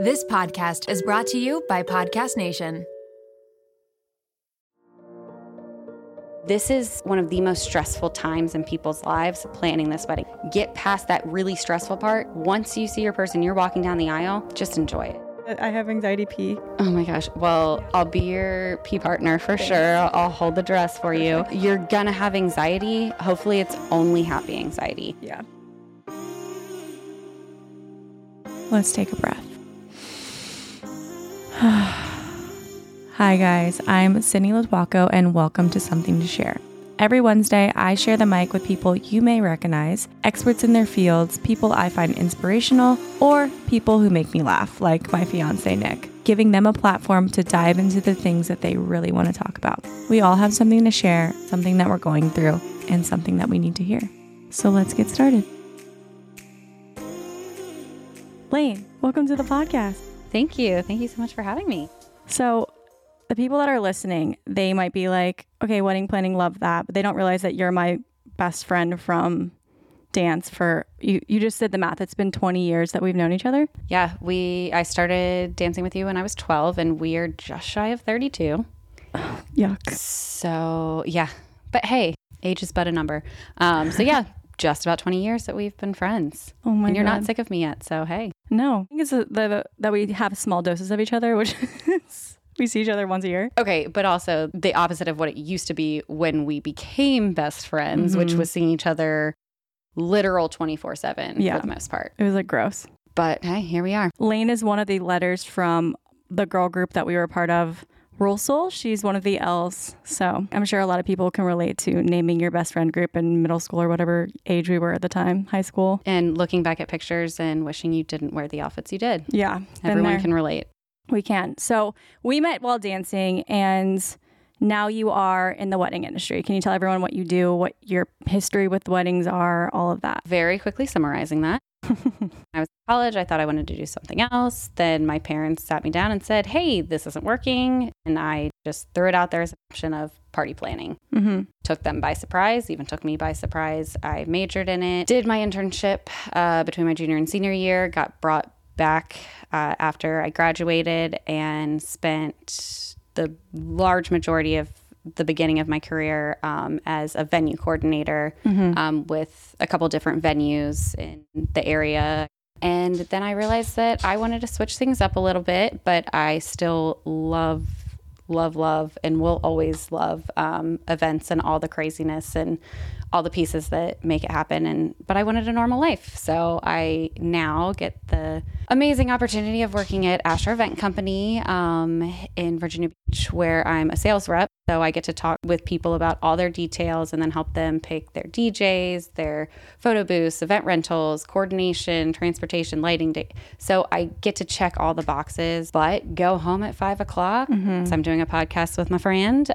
This podcast is brought to you by Podcast Nation. This is one of the most stressful times in people's lives, planning this wedding. Get past that really stressful part. Once you see your person, you're walking down the aisle, just enjoy it. I have anxiety pee. Oh my gosh. Well, I'll be your pee partner for sure. I'll hold the dress for you. You're gonna have anxiety. Hopefully it's only happy anxiety. Yeah. Let's take a breath. Hi guys, I'm Sydney Latwaco and welcome to Something to Share. Every Wednesday, I share the mic with people you may recognize, experts in their fields, people I find inspirational, or people who make me laugh, like my fiance Nick, giving them a platform to dive into the things that they really want to talk about. We all have something to share, something that we're going through, and something that we need to hear. So let's get started. Lane, welcome to the podcast. Thank you. Thank you so much for having me. So the people that are listening, they might be like, okay, wedding planning, love that. But they don't realize that you're my best friend from dance for, you just did the math. It's been 20 years that we've known each other. Yeah, I started dancing with you when I was 12 and we are just shy of 32. Yuck. So yeah, but hey, age is but a number. So yeah, just about 20 years that we've been friends. Oh my God. And you're not sick of me yet, so hey. No, I think it's that we have small doses of each other, which is we see each other once a year. Okay, but also the opposite of what it used to be when we became best friends, which was seeing each other literal 24/7 for the most part. It was like gross. But hey, here we are. Lane is one of the letters from the girl group that we were a part of, Rule Soul. She's one of the L's. So I'm sure a lot of people can relate to naming your best friend group in middle school or whatever age we were at the time, high school. And looking back at pictures and wishing you didn't wear the outfits you did. Yeah. Everyone can relate. We can. So we met while dancing and now you are in the wedding industry. Can you tell everyone what you do, what your history with weddings are, all of that? Very quickly summarizing that. I was in college. I thought I wanted to do something else. Then my parents sat me down and said, hey, this isn't working. And I just threw it out there as an option of party planning. Took them by surprise, even took me by surprise. I majored in it, did my internship between my junior and senior year, got brought back after I graduated and spent the large majority of the beginning of my career as a venue coordinator with a couple different venues in the area. And then I realized that I wanted to switch things up a little bit, but I still love, and will always love events and all the craziness and all the pieces that make it happen. But I wanted a normal life. So I now get the amazing opportunity of working at Asher Event Company in Virginia Beach, where I'm a sales rep. So I get to talk with people about all their details and then help them pick their DJs, their photo booths, event rentals, coordination, transportation, lighting. So I get to check all the boxes, but go home at 5 o'clock. So I'm doing a podcast with my friend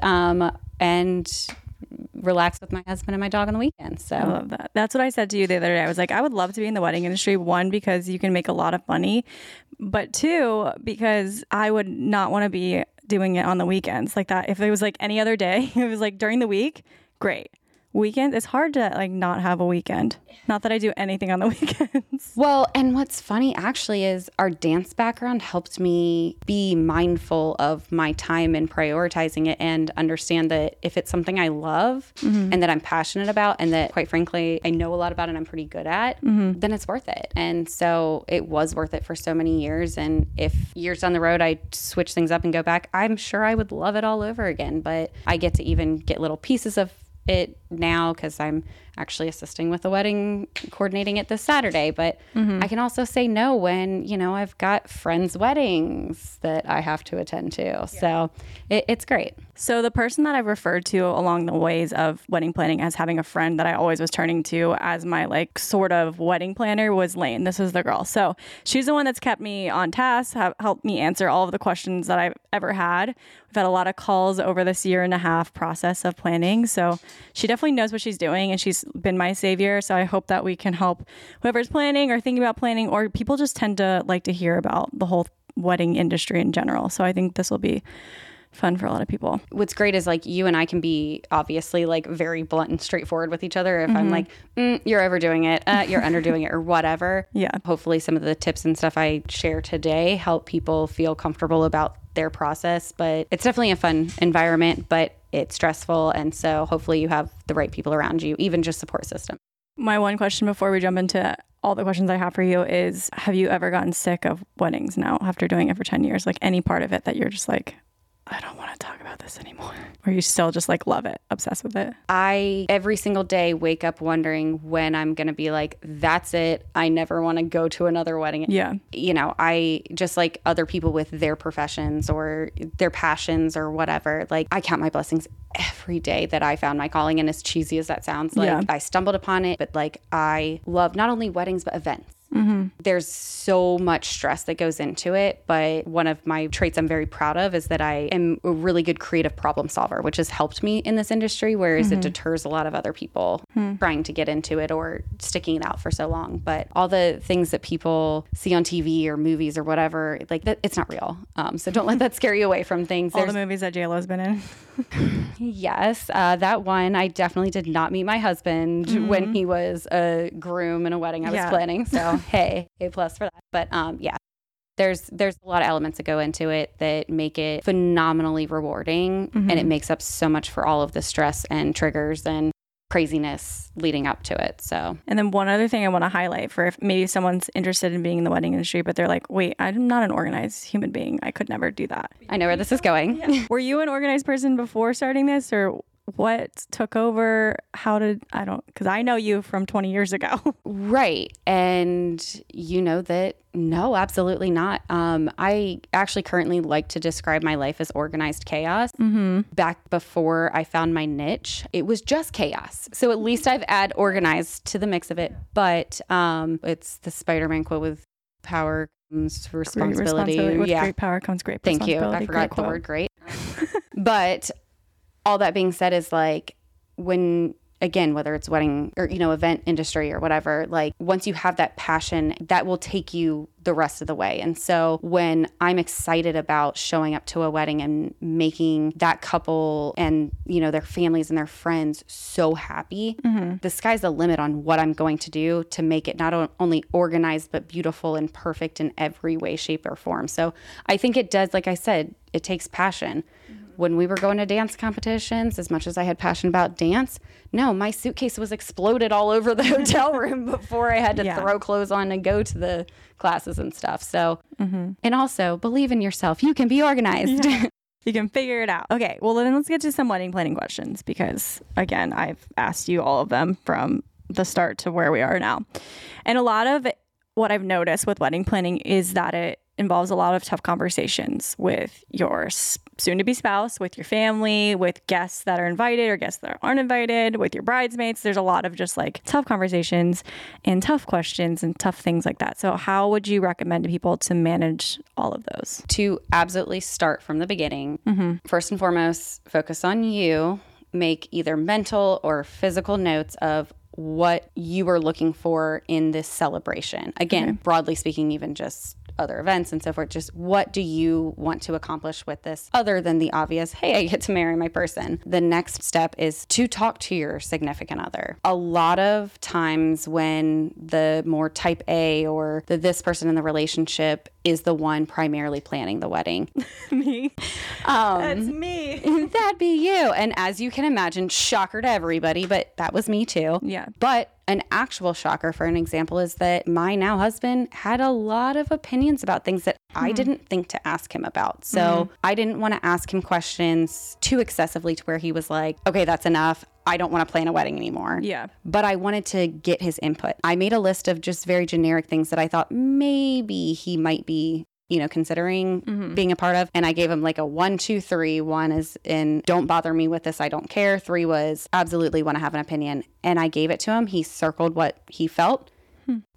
and relax with my husband and my dog on the weekend. So I love that. That's what I said to you the other day. I was like, I would love to be in the wedding industry. One, because you can make a lot of money, but two, because I would not want to be doing it on the weekends like that. If it was like any other day, it was like during the week, great. Weekend, it's hard to like not have a weekend. Not that I do anything on the weekends. Well, and what's funny actually is our dance background helped me be mindful of my time and prioritizing it and understand that if it's something I love and that I'm passionate about and that quite frankly I know a lot about and I'm pretty good at, then it's worth it. And so it was worth it for so many years. And if years down the road I switch things up and go back, I'm sure I would love it all over again. But I get to even get little pieces of it now because I'm actually assisting with the wedding, coordinating it this Saturday. But I can also say no when, you know, I've got friends' weddings that I have to attend to. Yeah. So it's great. So the person that I've referred to along the ways of wedding planning as having a friend that I always was turning to as my like sort of wedding planner was Lane. This is the girl. So she's the one that's kept me on task, helped me answer all of the questions that I've ever had. We've had a lot of calls over this 1.5 year process of planning. So she definitely knows what she's doing and she's been my savior. So I hope that we can help whoever's planning or thinking about planning, or people just tend to like to hear about the whole wedding industry in general. So I think this will be fun for a lot of people. What's great is like you and I can be obviously like very blunt and straightforward with each other. If I'm like, you're overdoing it, you're underdoing it or whatever. Yeah. Hopefully some of the tips and stuff I share today help people feel comfortable about their process. But it's definitely a fun environment, but it's stressful. And so hopefully you have the right people around you, even just support system. My one question before we jump into all the questions I have for you is, have you ever gotten sick of weddings now after doing it for 10 years? Like any part of it that you're just like, I don't want to talk about this anymore. Or you still just like love it, obsessed with it? I, every single day, wake up wondering when I'm going to be like, that's it. I never want to go to another wedding. Yeah. You know, I just like other people with their professions or their passions or whatever. Like I count my blessings every day that I found my calling. And as cheesy as that sounds, like I stumbled upon it, but like I love not only weddings, but events. There's so much stress that goes into it, but one of my traits I'm very proud of is that I am a really good creative problem solver, which has helped me in this industry, whereas it deters a lot of other people trying to get into it or sticking it out for so long. But all the things that people see on TV or movies or whatever, like that, it's not real. So don't let that scare you away from things. All the movies that JLo's been in. Yes, that one, I definitely did not meet my husband when he was a groom in a wedding I was planning. So hey, A+ for that. But yeah, there's a lot of elements that go into it that make it phenomenally rewarding, and it makes up so much for all of the stress and triggers and craziness leading up to it. So, and then one other thing I want to highlight for if maybe someone's interested in being in the wedding industry, but they're like, wait, I'm not an organized human being. I could never do that. I know where this is going. Yeah. Were you an organized person before starting this, or what took over? Because I know you from 20 years ago. Right. And you know that, no, absolutely not. I actually currently like to describe my life as organized chaos. Back before I found my niche, it was just chaos. So at least I've added organized to the mix of it. But it's the Spider-Man quote with power comes responsibility. With great power comes great responsibility. Thank you. I forgot the word great. But all that being said is like when, again, whether it's wedding or, you know, event industry or whatever, like once you have that passion, that will take you the rest of the way. And so when I'm excited about showing up to a wedding and making that couple and, you know, their families and their friends so happy, the sky's the limit on what I'm going to do to make it not only organized, but beautiful and perfect in every way, shape, or form. So I think it does, like I said, it takes passion. When we were going to dance competitions, as much as I had passion about dance, no, my suitcase was exploded all over the hotel room before I had to throw clothes on and go to the classes and stuff. So, and also believe in yourself. You can be organized. Yeah. You can figure it out. Okay, well then let's get to some wedding planning questions because, again, I've asked you all of them from the start to where we are now. And a lot of what I've noticed with wedding planning is that it involves a lot of tough conversations with your soon-to-be spouse, with your family, with guests that are invited or guests that aren't invited, with your bridesmaids. There's a lot of just like tough conversations and tough questions and tough things like that. So how would you recommend to people to manage all of those? To absolutely start from the beginning, first and foremost, focus on you. Make either mental or physical notes of what you are looking for in this celebration. Again, broadly speaking, even just other events and so forth, just what do you want to accomplish with this other than the obvious, hey, I get to marry my person. The next step is to talk to your significant other. A lot of times when the more type A or this person in the relationship is the one primarily planning the wedding. Me. That's me. That'd be you. And as you can imagine, shocker to everybody, but that was me too. Yeah. But an actual shocker, for an example, is that my now husband had a lot of opinions about things that I didn't think to ask him about. So I didn't want to ask him questions too excessively to where he was like, okay, that's enough. I don't want to plan a wedding anymore. Yeah. But I wanted to get his input. I made a list of just very generic things that I thought maybe he might be, you know, considering being a part of. And I gave him like a 1, 2, 3. 1 is in don't bother me with this, I don't care. 3 was absolutely want to have an opinion. And I gave it to him. He circled what he felt.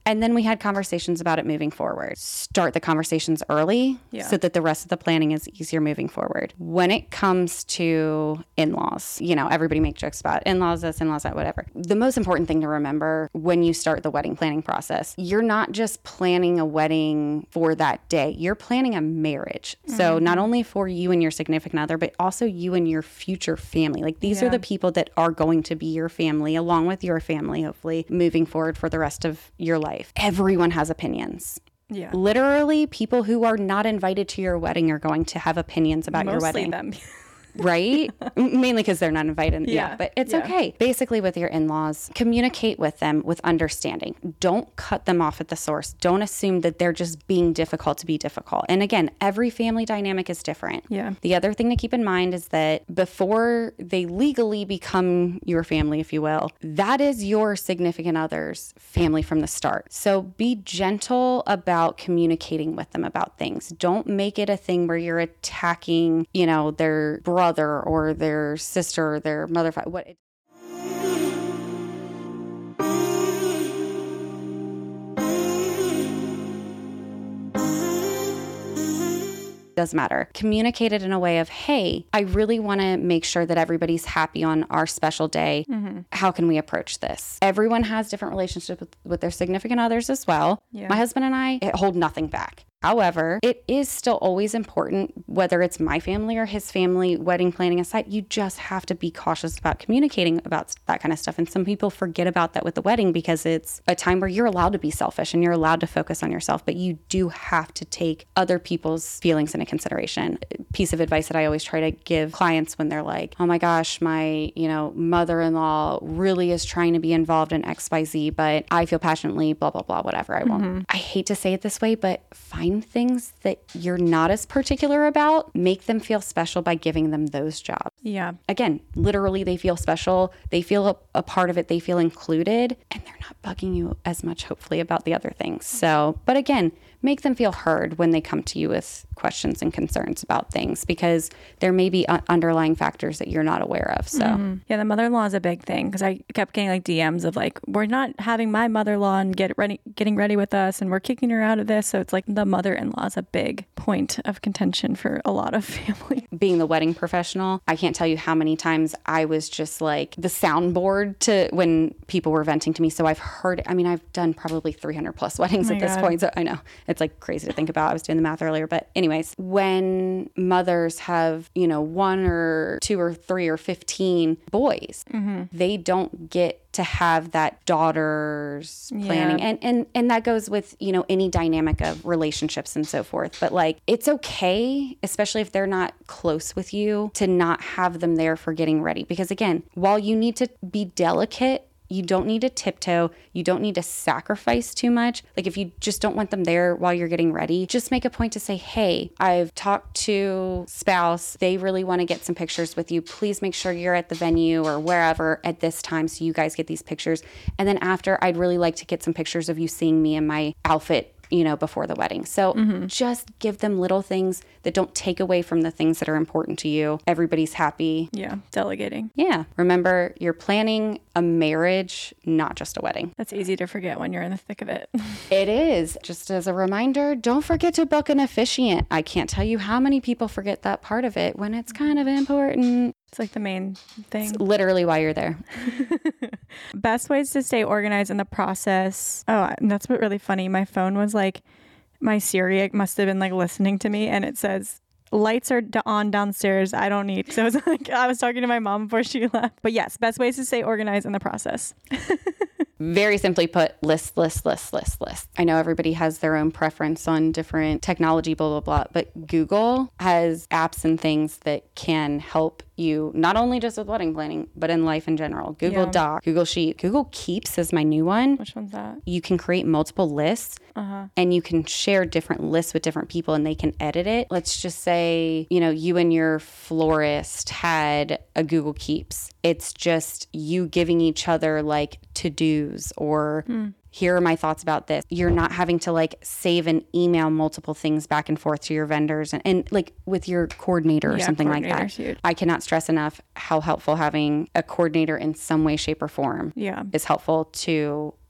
And then we had conversations about it moving forward. Start the conversations early so that the rest of the planning is easier moving forward. When it comes to in-laws, everybody makes jokes about in-laws this, in-laws that, whatever. The most important thing to remember when you start the wedding planning process, you're not just planning a wedding for that day. You're planning a marriage. So not only for you and your significant other, but also you and your future family. Like these are the people that are going to be your family, along with your family, hopefully moving forward for the rest of your life. Everyone has opinions. Yeah. Literally, people who are not invited to your wedding are going to have opinions about your wedding. Them. Right? Mainly because they're not invited. Yeah. But it's okay. Basically, with your in-laws, communicate with them with understanding. Don't cut them off at the source. Don't assume that they're just being difficult to be difficult. And again, every family dynamic is different. Yeah. The other thing to keep in mind is that before they legally become your family, if you will, that is your significant other's family from the start. So be gentle about communicating with them about things. Don't make it a thing where you're attacking, their brother or their sister or their mother. Doesn't matter. Communicate it in a way of, hey, I really want to make sure that everybody's happy on our special day. How can we approach this? Everyone has different relationships with their significant others as well. My husband and I hold nothing back. However, it is still always important, whether it's my family or his family, wedding planning aside, you just have to be cautious about communicating about that kind of stuff. And some people forget about that with the wedding because it's a time where you're allowed to be selfish and you're allowed to focus on yourself, but you do have to take other people's feelings into consideration. Piece of advice that I always try to give clients when they're like, oh my gosh, my, mother-in-law really is trying to be involved in XYZ, but I feel passionately, blah, blah, blah, whatever. I won't. I hate to say it this way, but find things that you're not as particular about, make them feel special by giving them those jobs. Yeah. Again, literally they feel special. They feel a part of it. They feel included and they're not bugging you as much, hopefully, about the other things. So, but again, make them feel heard when they come to you with questions and concerns about things and there may be underlying factors that you're not aware of. So yeah, the mother-in-law is a big thing because I kept getting like DMs of like, we're not having my mother-in-law and getting ready with us and we're kicking her out of this. So it's like the mother-in-law is a big point of contention for a lot of families. Being the wedding professional, I can't tell you how many times I was just like the soundboard to when people were venting to me. So I've done probably 300 plus weddings at this point. So I know it's like crazy to think about. I was doing the math earlier, but anyways, when mothers have, 1 or 2 or 3 or 15 boys, they don't get to have that daughter's planning. And that goes with, any dynamic of relationships and so forth. But like, it's okay, especially if they're not close with you, to not have them there for getting ready. Because again, while you need to be delicate, you don't need to tiptoe. You don't need to sacrifice too much. Like if you just don't want them there while you're getting ready, just make a point to say, hey, I've talked to spouse. They really want to get some pictures with you. Please make sure you're at the venue or wherever at this time so you guys get these pictures. And then after, I'd really like to get some pictures of you seeing me in my outfit before the wedding. So just give them little things that don't take away from the things that are important to you. Everybody's happy. Yeah. Delegating. Yeah. Remember, you're planning a marriage, not just a wedding. That's easy to forget when you're in the thick of it. It is. Just as a reminder, don't forget to book an officiant. I can't tell you how many people forget that part of it when it's kind of important. It's like the main thing. It's literally why you're there. Best ways to stay organized in the process. Oh, and that's what really funny. My phone was like, my Siri must have been like listening to me, and it says, lights are on downstairs. I don't need. So it's like, I was talking to my mom before she left. But yes, best ways to stay organized in the process. Very simply put, list. I know everybody has their own preference on different technology, blah, blah, blah. But Google has apps and things that can help you, not only just with wedding planning, but in life in general. Google Doc, Google Sheet, Google Keeps is my new one. Which one's that? You can create multiple lists and you can share different lists with different people and they can edit it. Let's just say, you and your florist had a Google Keeps. It's just you giving each other like to-dos or here are my thoughts about this. You're not having to like save and email multiple things back and forth to your vendors and like with your coordinator or something like that. Huge. I cannot stress enough how helpful having a coordinator in some way, shape, or form is helpful to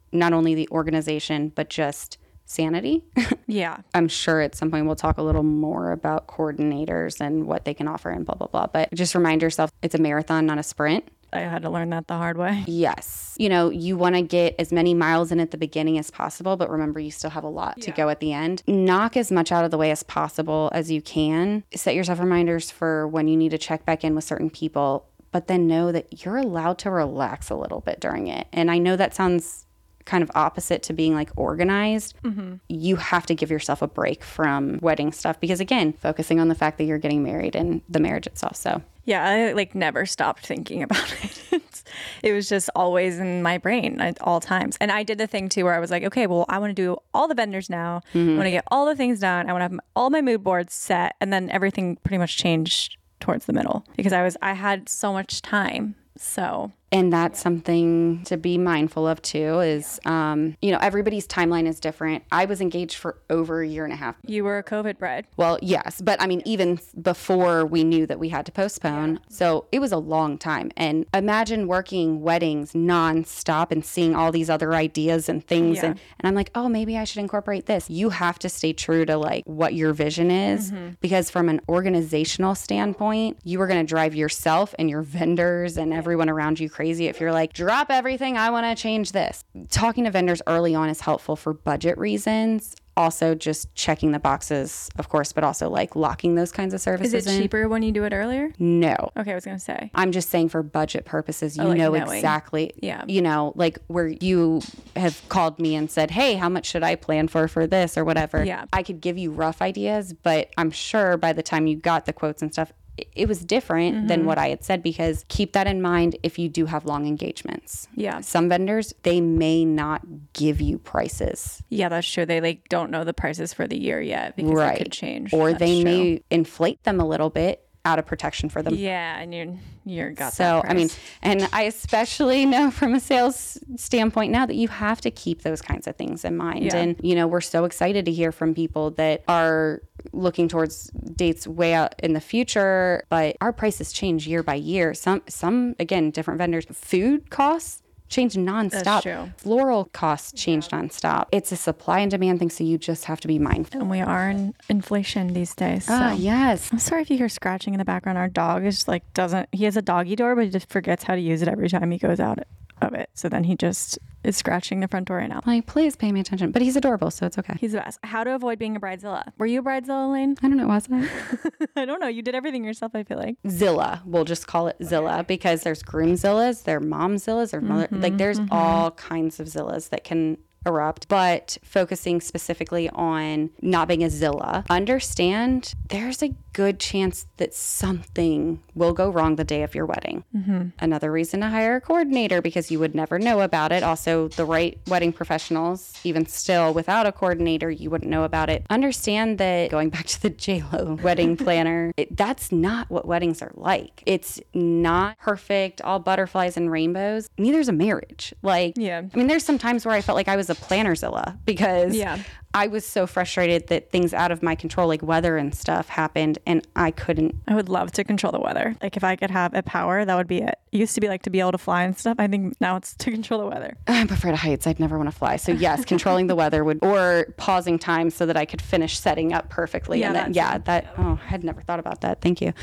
not only the organization, but just sanity. Yeah. I'm sure at some point we'll talk a little more about coordinators and what they can offer and blah, blah, blah. But just remind yourself it's a marathon, not a sprint. I had to learn that the hard way. Yes. You want to get as many miles in at the beginning as possible, but remember, you still have a lot to go at the end. Knock as much out of the way as possible as you can. Set yourself reminders for when you need to check back in with certain people, but then know that you're allowed to relax a little bit during it. And I know that sounds kind of opposite to being like organized. You have to give yourself a break from wedding stuff because, again, focusing on the fact that you're getting married and the marriage itself. So yeah, I like never stopped thinking about it. It was just always in my brain at all times. And I did the thing too where I was like, okay, well, I want to do all the vendors now. I want to get all the things done. I want to have all my mood boards set. And then everything pretty much changed towards the middle because I had so much time. So And that's something to be mindful of too is, everybody's timeline is different. I was engaged for over a year and a half. You were a COVID bride. Well, yes. But I mean, even before we knew that we had to postpone. Yeah. So it was a long time. And imagine working weddings nonstop and seeing all these other ideas and things. Yeah. And I'm like, oh, maybe I should incorporate this. You have to stay true to like what your vision is, because from an organizational standpoint, you are going to drive yourself and your vendors and everyone around you crazy if you're like, drop everything, I want to change this. Talking to vendors early on is helpful for budget reasons. Also just checking the boxes, of course, but also like locking those kinds of services in. Is it cheaper when you do it earlier? No. Okay, I was going to say. I'm just saying for budget purposes, you know exactly, like where you have called me and said, hey, how much should I plan for this or whatever? Yeah. I could give you rough ideas, but I'm sure by the time you got the quotes and stuff, it was different than what I had said, because keep that in mind if you do have long engagements. Yeah. Some vendors, they may not give you prices. Yeah, that's true. They like don't know the prices for the year yet because it could change. Or they may inflate them a little bit out of protection for them. Yeah, and you're got so that price. I mean, and I especially know from a sales standpoint now that you have to keep those kinds of things in mind. Yeah. And we're so excited to hear from people that are looking towards dates way out in the future, but our prices change year by year. Some again, different vendors. Food costs change nonstop. That's true. Floral costs change nonstop. It's a supply and demand thing, so you just have to be mindful. And we are in inflation these days. So. Yes. I'm sorry if you hear scratching in the background. Our dog is like he has a doggy door, but he just forgets how to use it every time he goes out of it. So then he just is scratching the front door right now. Like, please pay me attention. But he's adorable, so it's okay. He's the best. How to avoid being a bridezilla. Were you a bridezilla, Lane? I don't know, was I? I don't know. You did everything yourself, I feel like. Zilla. We'll just call it Zilla, because there's groomzillas, there are momzillas, or mother. Like, there's all kinds of Zillas that can erupt, but focusing specifically on not being a Zilla, understand there's a good chance that something will go wrong the day of your wedding. Another reason to hire a coordinator, because you would never know about it. Also, the right wedding professionals, even still without a coordinator, you wouldn't know about it. Understand that, going back to the J-Lo wedding planner, that's not what weddings are like. It's not perfect, all butterflies and rainbows. Neither is a marriage. Like, I mean, there's some times where I felt like I was a plannerzilla, because I was so frustrated that things out of my control, like weather and stuff, happened, and I couldn't. I would love to control the weather. Like, if I could have a power, that would be it. It used to be like to be able to fly and stuff. I think now it's to control the weather. I'm afraid of heights. I'd never want to fly. So yes, controlling the weather or pausing time so that I could finish setting up perfectly. Yeah, and then, I had never thought about that. Thank you.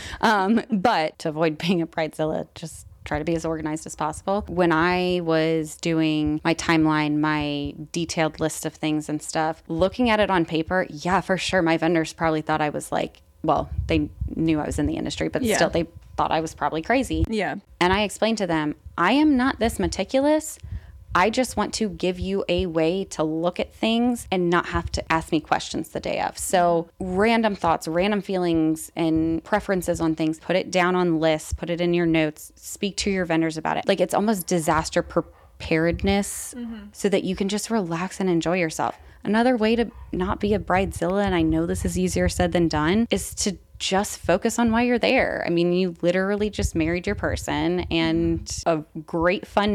But to avoid being a bridezilla, just try to be as organized as possible. When I was doing my timeline, my detailed list of things and stuff, looking at it on paper, yeah, for sure, my vendors probably thought I was like, well, they knew I was in the industry, but still they thought I was probably crazy. Yeah. And I explained to them, I am not this meticulous. I just want to give you a way to look at things and not have to ask me questions the day of. So random thoughts, random feelings and preferences on things, put it down on lists, put it in your notes, speak to your vendors about it. Like, it's almost disaster preparedness so that you can just relax and enjoy yourself. Another way to not be a bridezilla, and I know this is easier said than done, is to just focus on why you're there. I mean, you literally just married your person, and a great fun night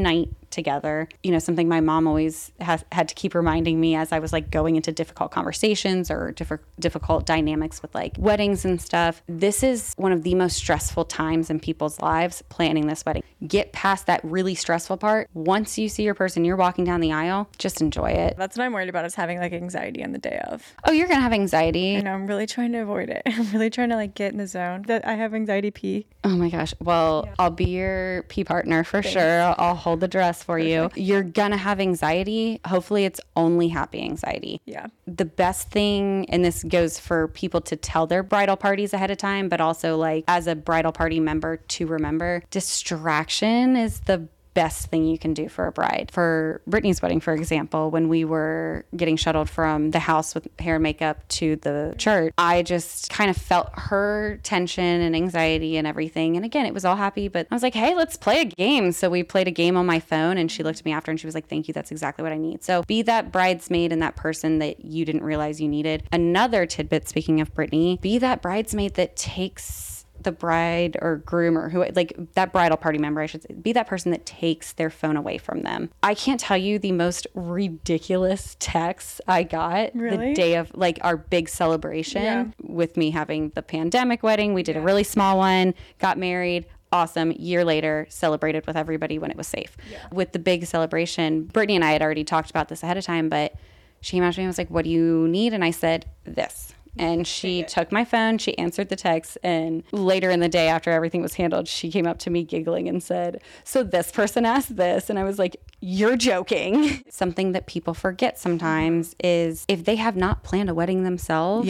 together. You know, something my mom always had to keep reminding me as I was like going into difficult conversations or difficult dynamics with like weddings and stuff. This is one of the most stressful times in people's lives, planning this wedding. Get past that really stressful part. Once you see your person, you're walking down the aisle, just enjoy it. That's what I'm worried about, is having like anxiety on the day of. Oh, you're going to have anxiety. I know, I'm really trying to avoid it. I'm really trying to like get in the zone. That I have anxiety pee. Oh my gosh. Well, I'll be your pee partner for sure. I'll hold the dress for you. You're going to have anxiety. Hopefully it's only happy anxiety. Yeah. The best thing, and this goes for people to tell their bridal parties ahead of time, but also like as a bridal party member to remember, distraction is the best thing you can do for a bride. For Brittany's wedding, for example, when we were getting shuttled from the house with hair and makeup to the church, I just kind of felt her tension and anxiety and everything. And again, it was all happy, but I was like, hey, let's play a game. So we played a game on my phone, and she looked at me after and she was like, thank you. That's exactly what I need. So be that bridesmaid and that person that you didn't realize you needed. Another tidbit, speaking of Brittany, be that bridesmaid that takes the bride or groom or who, like that bridal party member, I should say, be that person that takes their phone away from them. I can't tell you the most ridiculous texts I got the day of like our big celebration with me having the pandemic wedding. We did a really small one, got married. Awesome. Year later, celebrated with everybody when it was safe. With the big celebration, Brittany and I had already talked about this ahead of time, but she came out to me and was like, what do you need? And I said, this. And she took my phone, she answered the text, and later in the day after everything was handled, she came up to me giggling and said, so this person asked this. And I was like, you're joking. Something that people forget sometimes is if they have not planned a wedding themselves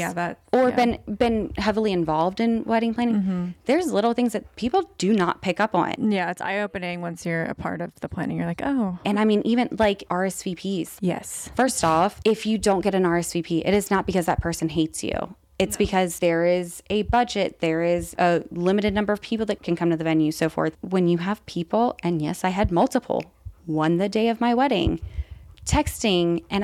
been heavily involved in wedding planning, there's little things that people do not pick up on. Yeah, it's eye-opening once you're a part of the planning. You're like, oh. And I mean, even like RSVPs. Yes. First off, if you don't get an RSVP, it is not because that person hates you. It's because there is a budget, there is a limited number of people that can come to the venue, so forth. When you have people, and yes, I had multiple, one the day of my wedding, texting and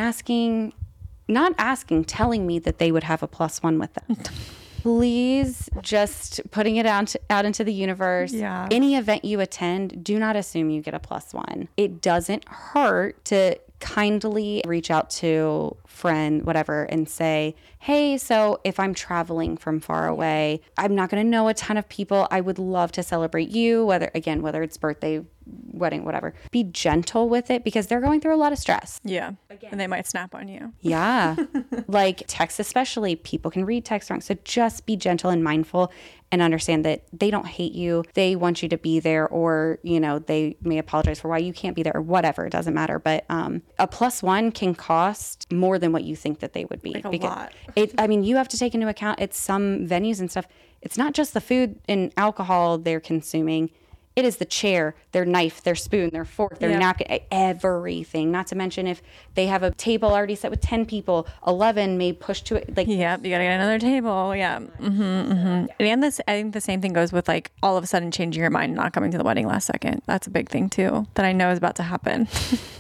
telling me that they would have a +1 with them. Please, just putting it out into the universe. Yeah. Any event you attend, do not assume you get a +1. It doesn't hurt to kindly reach out to friend, whatever, and say, hey, so if I'm traveling from far away, I'm not going to know a ton of people. I would love to celebrate you, whether it's birthday, wedding, whatever. Be gentle with it because they're going through a lot of stress. Yeah. And they might snap on you. Yeah. Like text especially, people can read text wrong. So just be gentle and mindful and understand that they don't hate you. They want you to be there, or, you know, they may apologize for why you can't be there or whatever. It doesn't matter. But a +1 can cost more than what you think that they would be. Like a lot. You have to take into account at some venues and stuff, it's not just the food and alcohol they're consuming. It is the chair, their knife, their spoon, their fork, their napkin, everything. Not to mention if they have a table already set with 10 people, 11 may push to it. Like, yeah, you got to get another table. Yeah. And I think the same thing goes with like all of a sudden changing your mind, not coming to the wedding last second. That's a big thing too that I know is about to happen.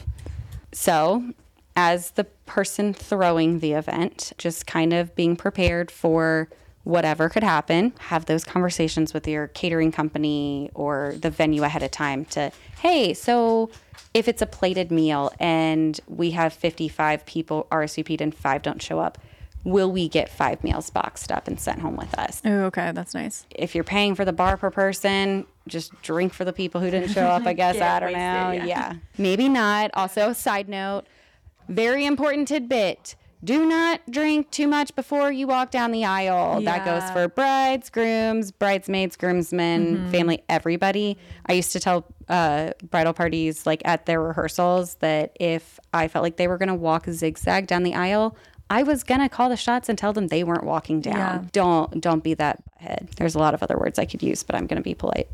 So as the person throwing the event, just kind of being prepared for whatever could happen. Have those conversations with your catering company or the venue ahead of time to, hey, so if it's a plated meal and we have 55 people RSVP'd and 5 don't show up, will we get 5 meals boxed up and sent home with us? Oh, okay. That's nice. If you're paying for the bar per person, just drink for the people who didn't show up, I guess. I don't know. Yeah. Maybe not. Also, side note, very important tidbit. Do not drink too much before you walk down the aisle. Yeah. That goes for brides, grooms, bridesmaids, groomsmen, family, everybody. I used to tell bridal parties, like at their rehearsals, that if I felt like they were going to walk zigzag down the aisle, I was going to call the shots and tell them they weren't walking down. Yeah. Don't be that head. There's a lot of other words I could use, but I'm going to be polite.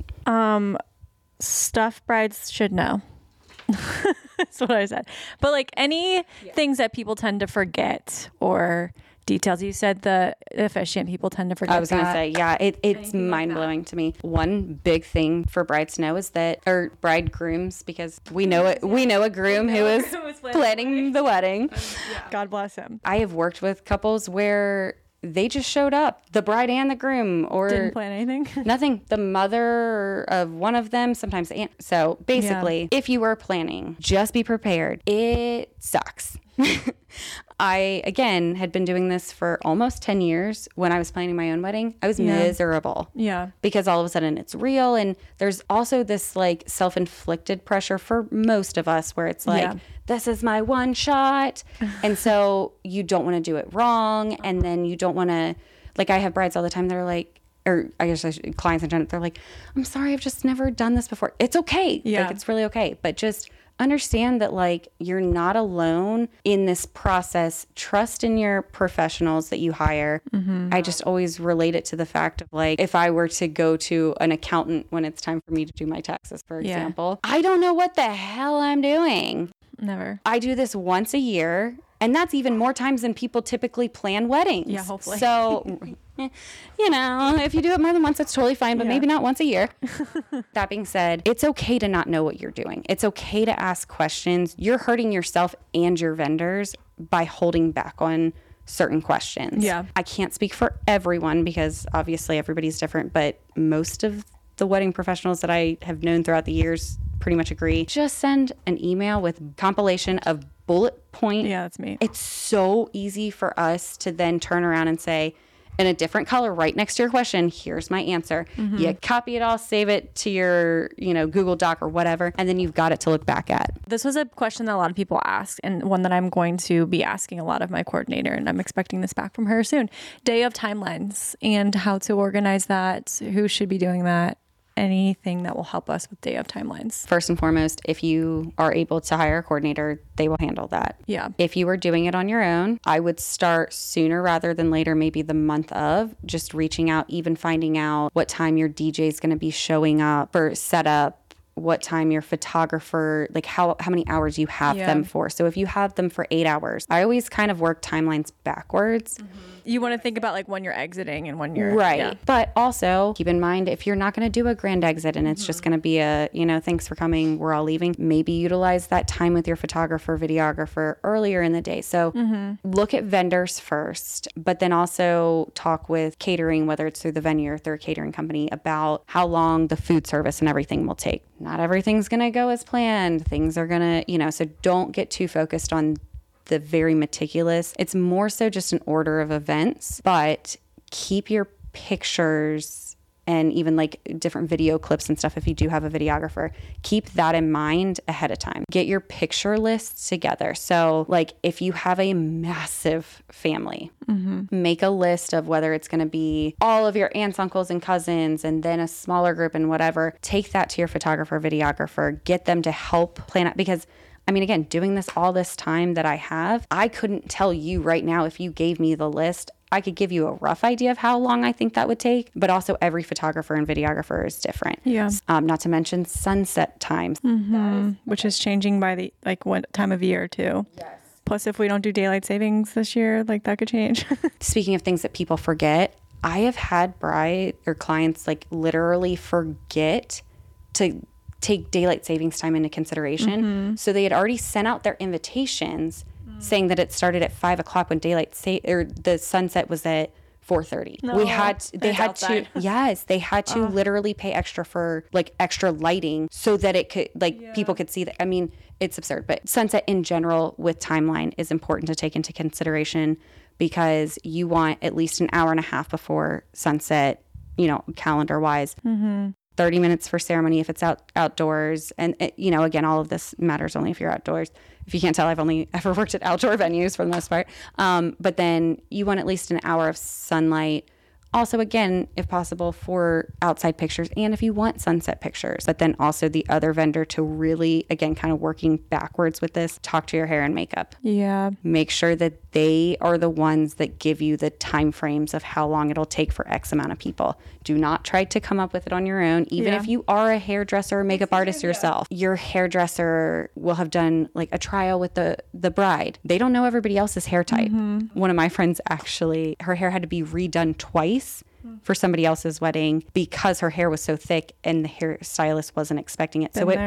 Stuff brides should know. That's what I said. But like any things that people tend to forget or details. You said the officiant people tend to forget. I was going to say, yeah, it's mind blowing to me. One big thing for brides to know is that, or bridegrooms, because we know a groom who is planning the wedding. God bless him. I have worked with couples where they just showed up, the bride and the groom, or didn't plan anything. nothing. The mother of one of them, sometimes the aunt. So basically, if you were planning, just be prepared. It sucks. I, again, had been doing this for almost 10 years. When I was planning my own wedding, I was miserable. Yeah. Because all of a sudden it's real. And there's also this like self-inflicted pressure for most of us where it's like, this is my one shot. And so you don't want to do it wrong. And then you don't want to, like, I have brides all the time that are like, or I guess clients in general, they're like, I'm sorry, I've just never done this before. It's okay. Yeah. Like, it's really okay. But just understand that like you're not alone in this process. Trust in your professionals that you hire. I just always relate it to the fact of like, if I were to go to an accountant when it's time for me to do my taxes, for example, I don't know what the hell I'm doing. Never. I do this once a year. And that's even more times than people typically plan weddings. Yeah, hopefully. So, you know, if you do it more than once, that's totally fine, but maybe not once a year. That being said, it's okay to not know what you're doing. It's okay to ask questions. You're hurting yourself and your vendors by holding back on certain questions. Yeah. I can't speak for everyone because obviously everybody's different, but most of the wedding professionals that I have known throughout the years pretty much agree. Just send an email with compilation of bullet point. Yeah, that's me. It's so easy for us to then turn around and say, in a different color right next to your question, here's my answer. You copy it all, save it to your, you know, Google Doc or whatever, and then you've got it to look back at. This was a question that a lot of people ask, and one that I'm going to be asking a lot of my coordinator, and I'm expecting this back from her soon. Day of timelines and how to organize that, who should be doing that, anything that will help us with day of timelines. First and foremost, if you are able to hire a coordinator, they will handle that. Yeah. If you are doing it on your own, I would start sooner rather than later, maybe the month of, just reaching out, even finding out what time your DJ is going to be showing up for setup, what time your photographer, like how many hours you have them for. So if you have them for 8 hours, I always kind of work timelines backwards. You want to think about like when you're exiting and when you're right. Yeah. But also keep in mind, if you're not going to do a grand exit and it's just going to be a, you know, thanks for coming, we're all leaving, maybe utilize that time with your photographer, videographer earlier in the day. So look at vendors first, but then also talk with catering, whether it's through the venue or through a catering company, about how long the food service and everything will take. Not everything's going to go as planned. Things are going to, you know, so don't get too focused on the very meticulous. It's more so just an order of events, but keep your pictures and even like different video clips and stuff. If you do have a videographer, keep that in mind ahead of time. Get your picture lists together. So like if you have a massive family, make a list of whether it's going to be all of your aunts, uncles, and cousins, and then a smaller group and whatever. Take that to your photographer, videographer, get them to help plan out, because I mean, again, doing this all this time that I have, I couldn't tell you right now if you gave me the list. I could give you a rough idea of how long I think that would take, but also every photographer and videographer is different. Yeah. Not to mention sunset times. Which is changing by the like what time of year too. Yes. Plus, if we don't do daylight savings this year, like that could change. Speaking of things that people forget, I have had bride or clients like literally forget to take daylight savings time into consideration. So they had already sent out their invitations saying that it started at 5 o'clock when or the sunset was at 4:30. They had to literally pay extra for like extra lighting so that it could people could see that. I mean, it's absurd, but sunset in general with timeline is important to take into consideration, because you want at least an hour and a half before sunset, you know, calendar wise. 30 minutes for ceremony if it's outdoors. And, you know, again, all of this matters only if you're outdoors. If you can't tell, I've only ever worked at outdoor venues for the most part. But then you want at least an hour of sunlight. Also, again, if possible, for outside pictures, and if you want sunset pictures. But then also the other vendor to really, again, kind of working backwards with this, talk to your hair and makeup. Yeah. Make sure that they are the ones that give you the time frames of how long it'll take for X amount of people. Do not try to come up with it on your own. Even if you are a hairdresser or makeup artist yourself, your hairdresser will have done like a trial with the bride. They don't know everybody else's hair type. One of my friends actually, her hair had to be redone twice for somebody else's wedding because her hair was so thick and the hairstylist wasn't expecting it. So it put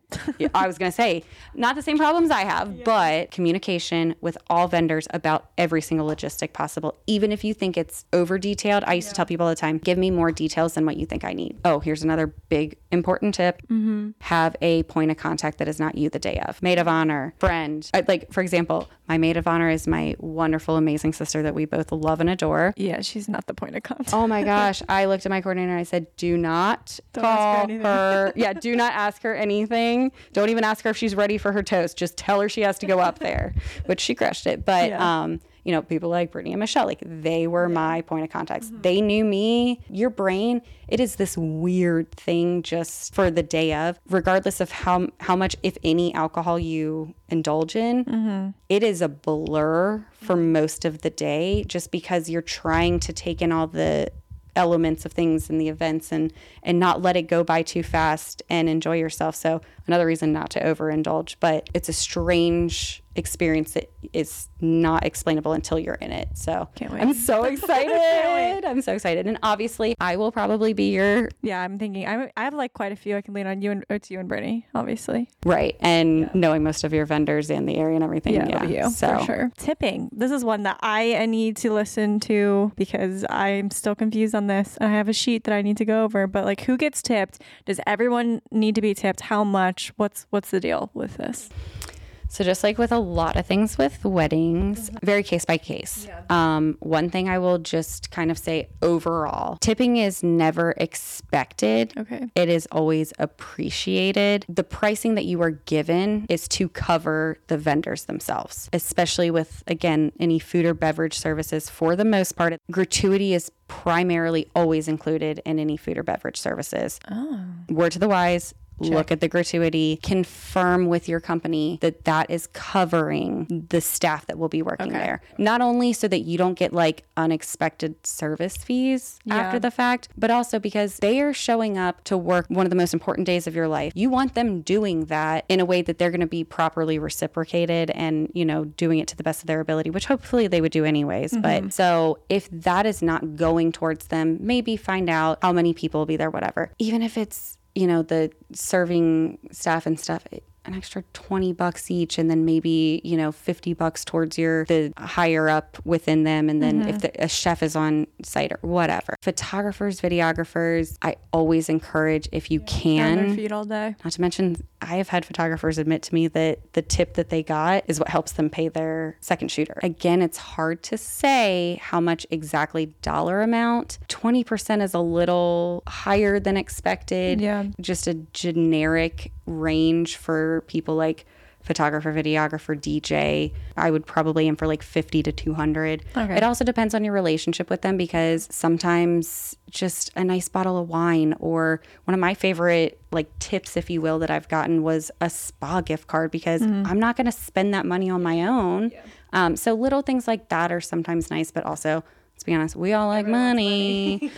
I was going to say, not the same problems I have, but communication with all vendors about every single logistic possible. Even if you think it's over detailed, I used to tell people all the time, give me more details than what you think I need. Oh, here's another big important tip. Have a point of contact that is not you the day of. Maid of honor, friend. Like, for example, my maid of honor is my wonderful, amazing sister that we both love and adore. Yeah, she's not the point of contact. Oh my gosh. I looked at my coordinator and I said, do not call her. Yeah, do not ask her anything. Don't even ask her if she's ready for her toast. Just tell her she has to go up there, which she crushed it. But, you know, people like Brittany and Michelle, like they were my point of contacts. They knew me. Your brain, it is this weird thing just for the day of, regardless of how much, if any, alcohol you indulge in, it is a blur for most of the day just because you're trying to take in all the elements of things and the events and not let it go by too fast and enjoy yourself. So another reason not to overindulge, but it's a strange experience that is not explainable until you're in it. So I'm so excited. I'm so excited. And obviously I will probably be your... Yeah, I'm thinking, I have like quite a few I can lean on. It's you and Brittany, obviously. Right. And knowing most of your vendors and the area and everything. Yeah, you, for sure. Tipping. This is one that I need to listen to because I'm still confused on this. And I have a sheet that I need to go over, but like who gets tipped? Does everyone need to be tipped? How much? What's the deal with this? So just like with a lot of things with weddings, very case by case. One thing I will just kind of say overall, tipping is never expected. Okay. It is always appreciated. The pricing that you are given is to cover the vendors themselves, especially with, again, any food or beverage services. For the most part, gratuity is primarily always included in any food or beverage services. Word to the wise. Check. Look at the gratuity, confirm with your company that that is covering the staff that will be working there. Not only so that you don't get like unexpected service fees after the fact, but also because they are showing up to work one of the most important days of your life. You want them doing that in a way that they're going to be properly reciprocated and, you know, doing it to the best of their ability, which hopefully they would do anyways. But so if that is not going towards them, maybe find out how many people will be there, whatever. Even if it's, you know, the serving staff and stuff, an extra $20 each, and then maybe, you know, $50 towards the higher up within them. And then if a chef is on site or whatever. Photographers, videographers, I always encourage if you can. On their feet all day. Not to mention, I have had photographers admit to me that the tip that they got is what helps them pay their second shooter. Again, it's hard to say how much exactly dollar amount. 20% is a little higher than expected. Yeah. Just a generic range for people like photographer, videographer, DJ. I would probably aim for like 50 to 200. It also depends on your relationship with them, because sometimes just a nice bottle of wine, or one of my favorite like tips, if you will, that I've gotten was a spa gift card, because I'm not going to spend that money on my own. So little things like that are sometimes nice, but also, let's be honest, we all like money.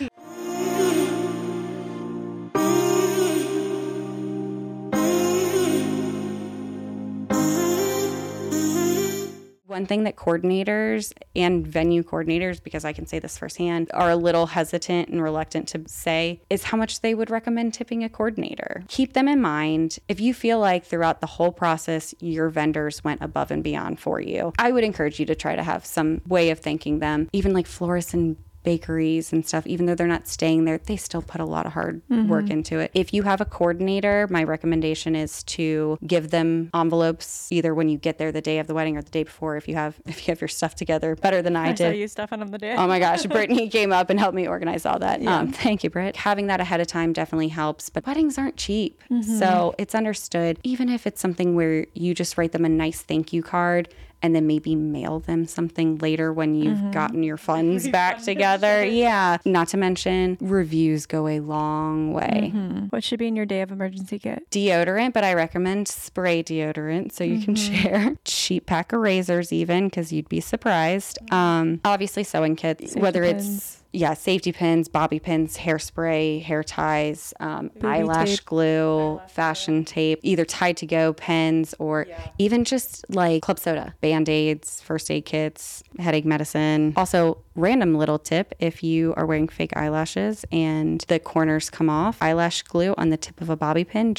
One thing that coordinators and venue coordinators, because I can say this firsthand, are a little hesitant and reluctant to say is how much they would recommend tipping a coordinator. Keep them in mind. If you feel like throughout the whole process, your vendors went above and beyond for you, I would encourage you to try to have some way of thanking them. Even like florists and bakeries and stuff, even though they're not staying there, they still put a lot of hard work into it. If you have a coordinator, my recommendation is to give them envelopes either when you get there the day of the wedding or the day before, if you have your stuff together better than I did. I saw you stuffing them the day. Oh my gosh, Brittany came up and helped me organize all that. Thank you, Britt. Having that ahead of time definitely helps, but weddings aren't cheap. So it's understood. Even if it's something where you just write them a nice thank you card and then maybe mail them something later when you've gotten your funds back together. Yeah. Not to mention, reviews go a long way. What should be in your day of emergency kit? Deodorant, but I recommend spray deodorant so you can share. Cheap pack of razors even, because you'd be surprised. Obviously sewing kits, Safety whether pins. it's safety pins, bobby pins, hairspray, hair ties, eyelash tape. glue, fashion tape, either tied to go pens, or even just like club soda, Band-Aids, first aid kits, headache medicine. Also, random little tip, if you are wearing fake eyelashes and the corners come off, eyelash glue on the tip of a bobby pin just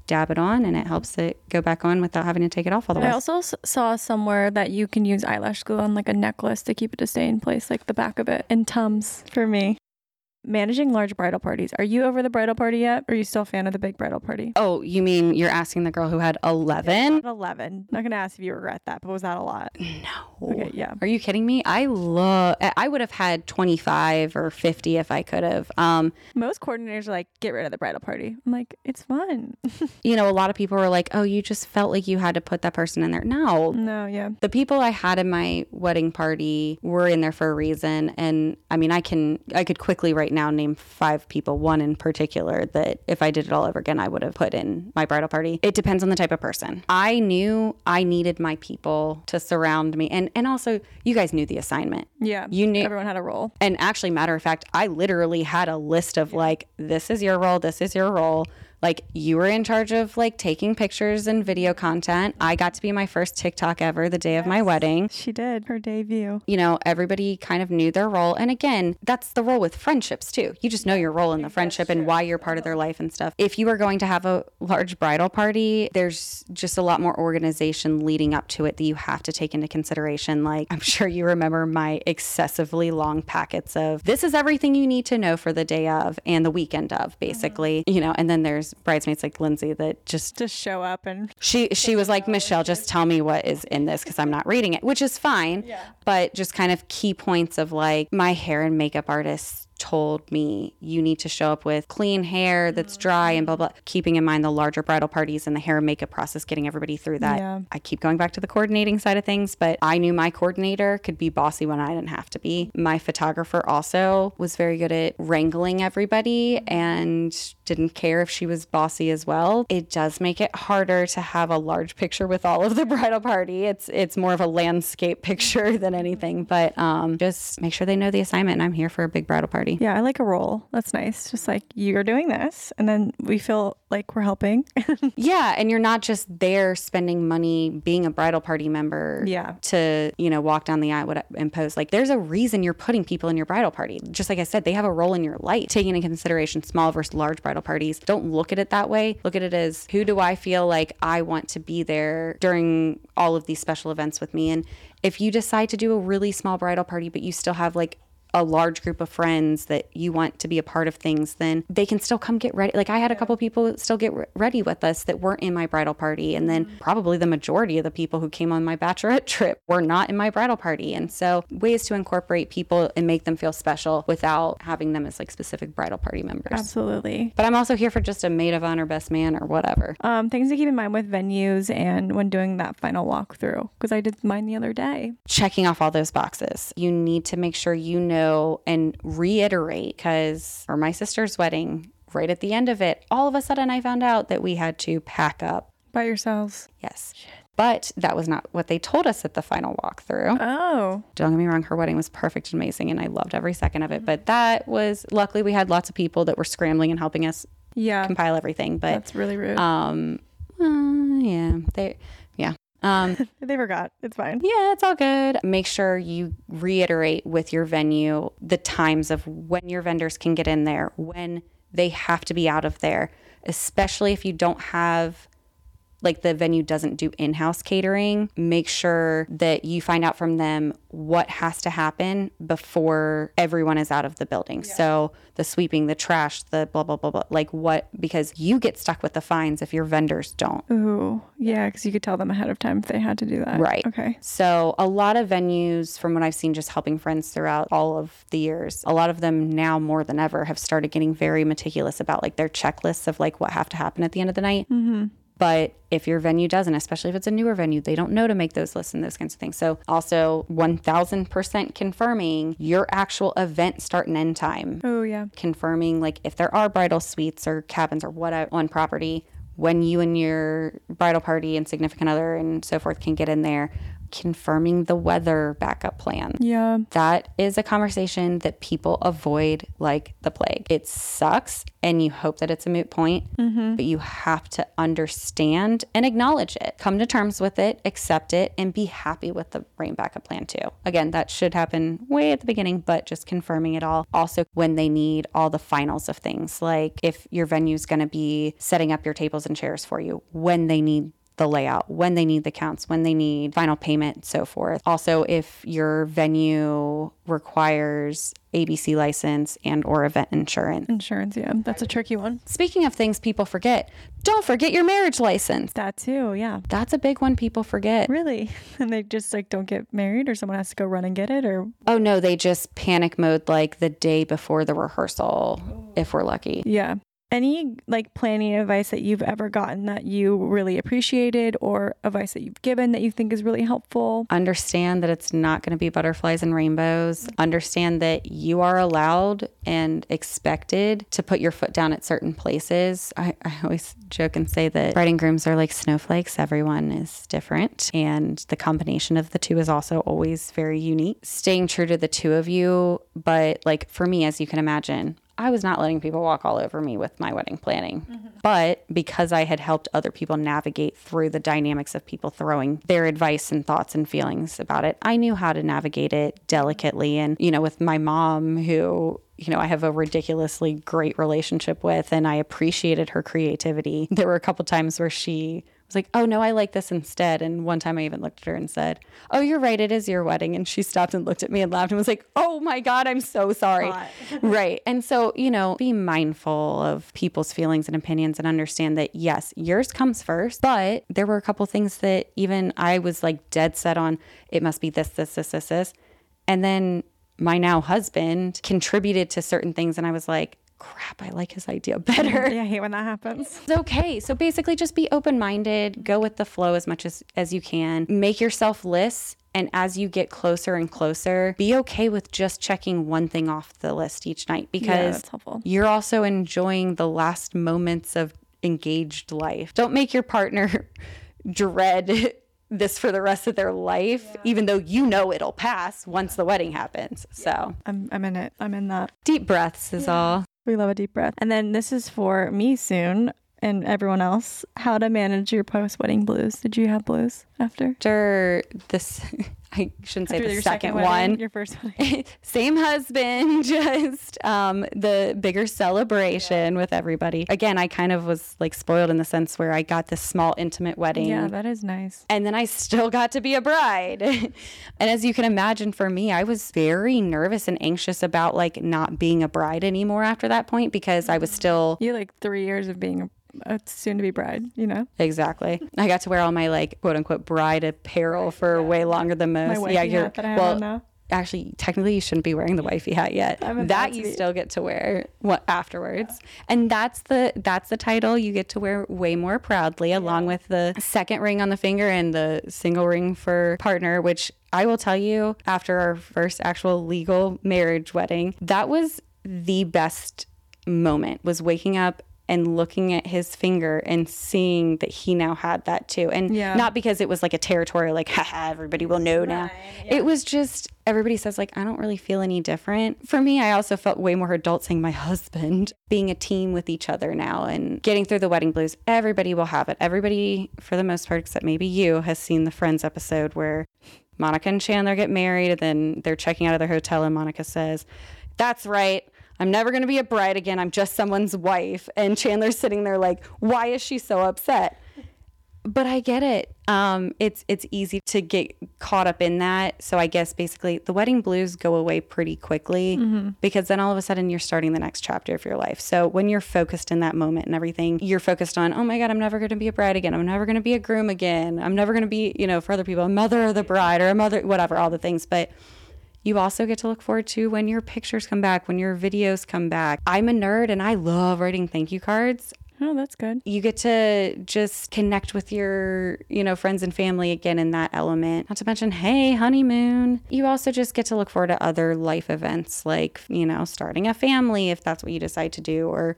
dab it on and it helps it go back on without having to take it off all the way. I also saw somewhere that you can use eyelash glue on like a necklace to keep it to stay in place, like the back of it, and Tums for me. Managing large bridal parties. Are you over the bridal party yet? Or are you still a fan of the big bridal party? Oh, you mean you're asking the girl who had 11? 11. Not going to ask if you regret that, but was that a lot? No. Okay, yeah. Are you kidding me? I would have had 25 or 50 if I could have. Most coordinators are like, get rid of the bridal party. I'm like, it's fun. You know, a lot of people were like, oh, you just felt like you had to put that person in there. No, yeah. The people I had in my wedding party were in there for a reason. And I mean, I could quickly right now name 5 people, one in particular that if I did it all over again, I would have put in my bridal party. It depends on the type of person. I knew I needed my people to surround me. And also, you guys knew the assignment. Yeah. You knew everyone had a role. And actually, matter of fact, I literally had a list of like, this is your role, this is your role. Like, you were in charge of like taking pictures and video content. I got to be my first TikTok ever the day of my wedding. She did her debut. You know, everybody kind of knew their role. And again, that's the role with friendships too. You just know your role in the friendship and why you're part of their life and stuff. If you are going to have a large bridal party, there's just a lot more organization leading up to it that you have to take into consideration. Like, I'm sure you remember my excessively long packets of this is everything you need to know for the day of and the weekend of, basically. You know, and then there's bridesmaids like Lindsay that just show up, and she was like, Michelle, just tell me what is in this because I'm not reading it, which is fine. Yeah. But just kind of key points of like, my hair and makeup artist told me you need to show up with clean hair that's dry and blah blah, keeping in mind the larger bridal parties and the hair and makeup process, getting everybody through that. Yeah. I keep going back to the coordinating side of things, but I knew my coordinator could be bossy when I didn't have to be. My photographer also was very good at wrangling everybody and didn't care if she was bossy as well. It does make it harder to have a large picture with all of the bridal party. It's more of a landscape picture than anything, but just make sure they know the assignment, and I'm here for a big bridal party. Yeah, I like a role. That's nice. Just like, you're doing this, and then we feel like we're helping. Yeah, and you're not just there spending money being a bridal party member to, you know, walk down the aisle and pose. Like, there's a reason you're putting people in your bridal party. Just like I said, they have a role in your life. Taking into consideration small versus large bridal parties, don't look at it that way. Look at it as, who do I feel like I want to be there during all of these special events with me? And if you decide to do a really small bridal party, but you still have like a large group of friends that you want to be a part of things, then they can still come get ready. Like, I had a couple people still get ready with us that weren't in my bridal party. And then probably the majority of the people who came on my bachelorette trip were not in my bridal party. And so ways to incorporate people and make them feel special without having them as like specific bridal party members. Absolutely. But I'm also here for just a maid of honor, best man, or whatever. Things to keep in mind with venues and when doing that final walkthrough, because I did mine the other day. Checking off all those boxes. You need to make sure you know and reiterate, because for my sister's wedding, right at the end of it, all of a sudden I found out that we had to pack up. By yourselves? Yes. Shit. But that was not what they told us at the final walkthrough. Oh. Don't get me wrong, her wedding was perfect and amazing, and I loved every second of it. But that was, luckily we had lots of people that were scrambling and helping us compile everything. But that's really rude. They forgot. It's fine. Yeah, it's all good. Make sure you reiterate with your venue the times of when your vendors can get in there, when they have to be out of there, especially if you don't have, like, the venue doesn't do in-house catering. Make sure that you find out from them what has to happen before everyone is out of the building. Yeah. So the sweeping, the trash, the blah, blah, blah, blah, like what, because you get stuck with the fines if your vendors don't. Ooh, yeah, because you could tell them ahead of time if they had to do that. Right. Okay. So a lot of venues, from what I've seen just helping friends throughout all of the years, a lot of them now more than ever have started getting very meticulous about like their checklists of like what have to happen at the end of the night. Mm-hmm. But if your venue doesn't, especially if it's a newer venue, they don't know to make those lists and those kinds of things. So also 1000% confirming your actual event start and end time. Oh, yeah. Confirming like if there are bridal suites or cabins or whatever on property, when you and your bridal party and significant other and so forth can get in there. confirming the weather backup plan. Yeah. That is a conversation that people avoid like the plague. It sucks and you hope that it's a moot point, but you have to understand and acknowledge it. Come to terms with it, accept it, and be happy with the rain backup plan too. Again, that should happen way at the beginning, but just confirming it all. Also, when they need all the finals of things, like if your venue's going to be setting up your tables and chairs for you, when they need the layout, when they need the counts, when they need final payment, so forth. Also, if your venue requires ABC license and or event insurance. Insurance, yeah. That's a tricky one. Speaking of things people forget, don't forget your marriage license. That too, yeah. That's a big one people forget. Really? And they just like don't get married, or someone has to go run and get it, or? Oh no, they just panic mode like the day before the rehearsal, if we're lucky. Yeah. Any like planning advice that you've ever gotten that you really appreciated, or advice that you've given that you think is really helpful? Understand that it's not going to be butterflies and rainbows. Understand that you are allowed and expected to put your foot down at certain places. I always joke and say that bride and grooms are like snowflakes. Everyone is different. And the combination of the two is also always very unique. Staying true to the two of you. But like for me, as you can imagine, I was not letting people walk all over me with my wedding planning. But because I had helped other people navigate through the dynamics of people throwing their advice and thoughts and feelings about it, I knew how to navigate it delicately. And, you know, with my mom, who, you know, I have a ridiculously great relationship with, and I appreciated her creativity. There were a couple times where she was like, oh no, I like this instead. And one time I even looked at her and said, oh, you're right, it is your wedding. And she stopped and looked at me and laughed and was like, oh my God, I'm so sorry. Right. And so, you know, be mindful of people's feelings and opinions and understand that, yes, yours comes first. But there were a couple things that even I was like dead set on, it must be this. And then my now husband contributed to certain things. And I was like, crap, I like his idea better. Yeah, I hate when that happens. It's okay. So basically just be open-minded, go with the flow as much as you can, make yourself lists. And as you get closer and closer, be okay with just checking one thing off the list each night, because you're also enjoying the last moments of engaged life. Don't make your partner dread this for the rest of their life, even though you know it'll pass once the wedding happens. So I'm in it. I'm in that. Deep breaths is all. We love a deep breath. And then this is for me soon and everyone else. How to manage your post-wedding blues. Did you have blues after? After this, I shouldn't say the second one. Your first wedding. Same husband, just the bigger celebration with everybody. Again, I kind of was like spoiled in the sense where I got this small intimate wedding. Yeah, that is nice. And then I still got to be a bride. And as you can imagine, for me, I was very nervous and anxious about like not being a bride anymore after that point, because I was still... You like 3 years of being a soon-to-be bride, you know? Exactly. I got to wear all my like quote-unquote bride apparel for way longer than most. My wifey hat that I have on now. Actually, technically, you shouldn't be wearing the wifey hat yet. That you still get to wear afterwards. And that's the title you get to wear way more proudly, along with the second ring on the finger and the single ring for partner, which I will tell you, after our first actual legal marriage wedding, that was the best moment, was waking up and looking at his finger and seeing that he now had that too. And not because it was like a territorial, like, haha, everybody will know now. It was just, everybody says like, I don't really feel any different. For me, I also felt way more adult saying my husband, being a team with each other now and getting through the wedding blues. Everybody will have it. Everybody, for the most part, except maybe you, has seen the Friends episode where Monica and Chandler get married and then they're checking out of their hotel and Monica says, that's right, I'm never going to be a bride again. I'm just someone's wife. And Chandler's sitting there like, why is she so upset? But I get it. It's easy to get caught up in that. So I guess basically the wedding blues go away pretty quickly because then all of a sudden you're starting the next chapter of your life. So when you're focused in that moment and everything, you're focused on, oh my God, I'm never going to be a bride again. I'm never going to be a groom again. I'm never going to be, for other people, a mother of the bride or a mother, whatever, all the things. But you also get to look forward to when your pictures come back, when your videos come back. I'm a nerd and I love writing thank you cards. Oh, that's good. You get to just connect with your, friends and family again in that element. Not to mention, hey, honeymoon. You also just get to look forward to other life events like, starting a family if that's what you decide to do, or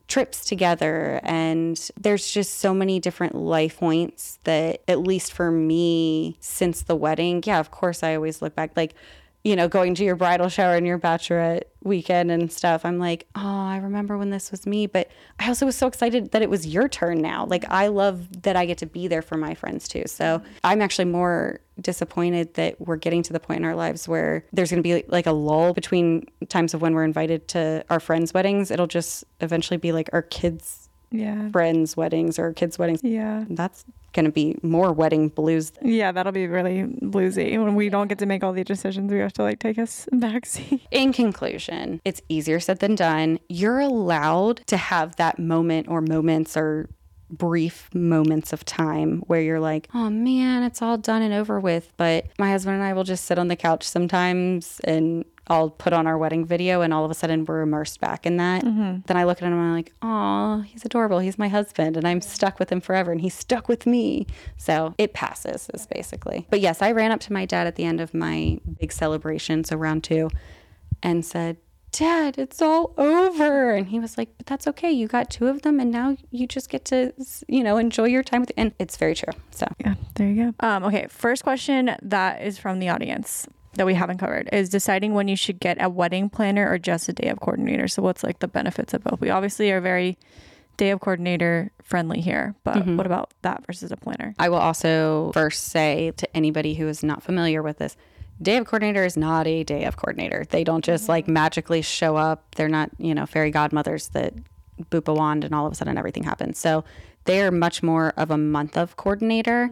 trips together. And there's just so many different life points that, at least for me, since the wedding, yeah, of course, I always look back, like, you know, going to your bridal shower and your bachelorette weekend and stuff. I'm like, oh, I remember when this was me. But I also was so excited that it was your turn now. Like, I love that I get to be there for my friends too. So I'm actually more disappointed that we're getting to the point in our lives where there's going to be like a lull between times of when we're invited to our friends' weddings. It'll just eventually be like our kids' friends' weddings or kids' weddings. Yeah. That's going to be more wedding blues. Yeah, that'll be really bluesy when we don't get to make all the decisions. We have to like take a backseat. In conclusion, it's easier said than done. You're allowed to have that moment or moments or brief moments of time where you're like, oh man, it's all done and over with. But my husband and I will just sit on the couch sometimes and I'll put on our wedding video and all of a sudden we're immersed back in that. Then I look at him and I'm like, oh, he's adorable. He's my husband and I'm stuck with him forever and he's stuck with me. So it passes is basically. But yes, I ran up to my dad at the end of my big celebration, so round 2, and said, Dad, it's all over. And he was like, but that's okay. You got 2 of them and now you just get to, you know, enjoy your time with it. And it's very true. So yeah, there you go. Okay, first question that is from the audience that we haven't covered is deciding when you should get a wedding planner or just a day of coordinator. So what's like the benefits of both? We obviously are very day of coordinator friendly here, but what about that versus a planner? I will also first say to anybody who is not familiar with this, day of coordinator is not a day of coordinator. They don't just like magically show up. They're not, you know, fairy godmothers that boop a wand and all of a sudden everything happens. So they are much more of a month of coordinator.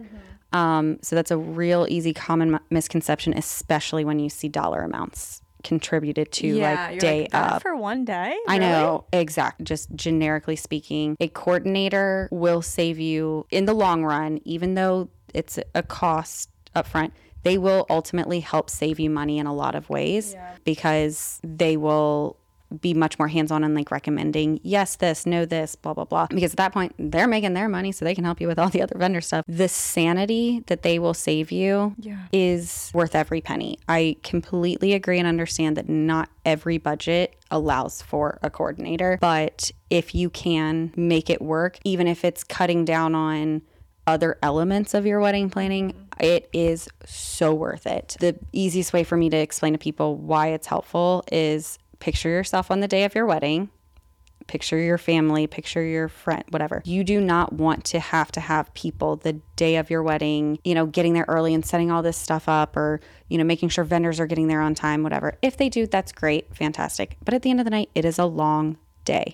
So that's a real easy common misconception, especially when you see dollar amounts contributed to like day like, that up for one day. I know, exactly. Just generically speaking, a coordinator will save you in the long run, even though it's a cost up front. They will ultimately help save you money in a lot of ways because they will be much more hands-on and like recommending, yes, this, no, this, blah, blah, blah. Because at that point, they're making their money so they can help you with all the other vendor stuff. The sanity that they will save you is worth every penny. I completely agree and understand that not every budget allows for a coordinator, but if you can make it work, even if it's cutting down on other elements of your wedding planning, it is so worth it. The easiest way for me to explain to people why it's helpful is picture yourself on the day of your wedding, picture your family, picture your friend, whatever. You do not want to have people the day of your wedding, you know, getting there early and setting all this stuff up or, you know, making sure vendors are getting there on time, whatever. If they do, that's great, fantastic. But at the end of the night, it is a long day.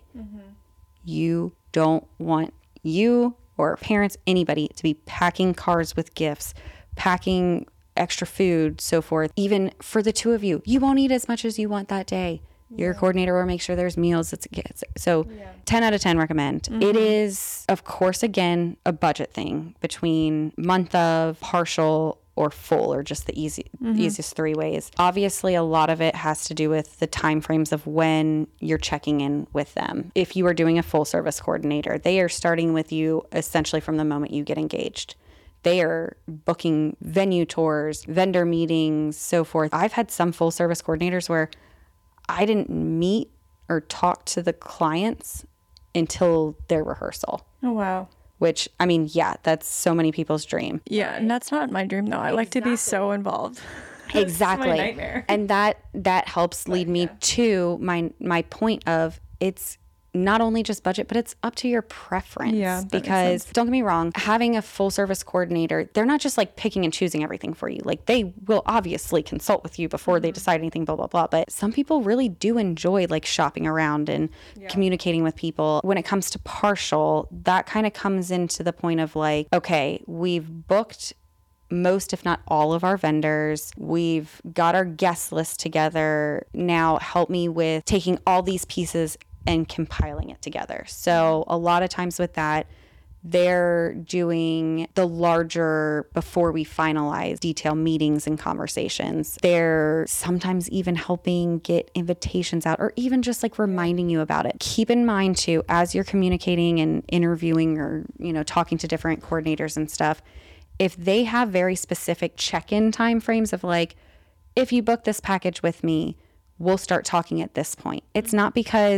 You don't want you or parents, anybody, to be packing cars with gifts, packing extra food, so forth. Even for the 2 of you, you won't eat as much as you want that day. Your coordinator will make sure there's meals. So 10 out of 10 recommend. It is, of course, again, a budget thing between month of, partial, or full, or just the easiest 3 ways. Obviously, a lot of it has to do with the time frames of when you're checking in with them. If you are doing a full service coordinator, they are starting with you essentially from the moment you get engaged. They are booking venue tours, vendor meetings, so forth. I've had some full service coordinators where I didn't meet or talk to the clients until their rehearsal. Oh, wow. Which, I mean, yeah, that's so many people's dream. Yeah, and that's not my dream, though. I like to be so involved. Exactly. It's my nightmare. And that helps lead me to my point of it's not only just budget, but it's up to your preference. Yeah, because don't get me wrong, having a full service coordinator, they're not just like picking and choosing everything for you. Like they will obviously consult with you before they decide anything, blah, blah, blah. But some people really do enjoy like shopping around and communicating with people. When it comes to partial, that kind of comes into the point of like, okay, we've booked most, if not all of our vendors. We've got our guest list together. Now help me with taking all these pieces and compiling it together. So a lot of times with that, they're doing the larger before we finalize detail meetings and conversations. They're sometimes even helping get invitations out or even just like reminding you about it. Keep in mind too, as you're communicating and interviewing or, you know, talking to different coordinators and stuff, if they have very specific check-in time frames of like, if you book this package with me, we'll start talking at this point. It's not because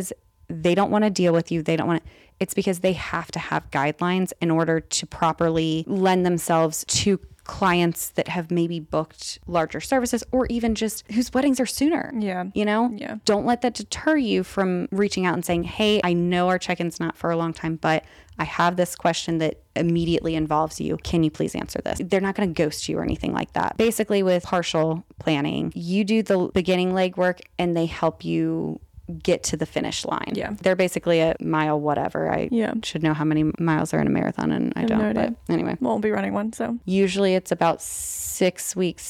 they don't want to deal with you. They don't want to. It's because they have to have guidelines in order to properly lend themselves to clients that have maybe booked larger services or even just whose weddings are sooner. Yeah. Yeah. Don't let that deter you from reaching out and saying, hey, I know our check-in's not for a long time, but I have this question that immediately involves you. Can you please answer this? They're not going to ghost you or anything like that. Basically, with partial planning, you do the beginning legwork and they help you get to the finish line. Yeah. They're basically a mile whatever. I should know how many miles are in a marathon and I don't. But anyway. Won't be running one, so. Usually it's about 6